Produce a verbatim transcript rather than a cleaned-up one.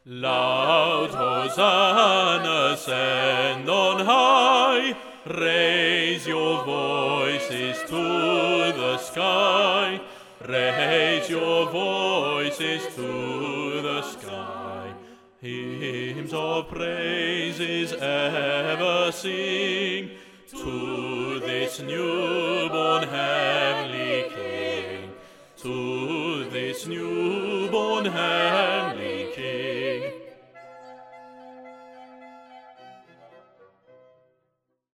Loud Hosanna, send on high, raise your voices to the sky, raise your voices to the sky. Hymns of praises ever sing to this newborn heavenly King, to this newborn heavenly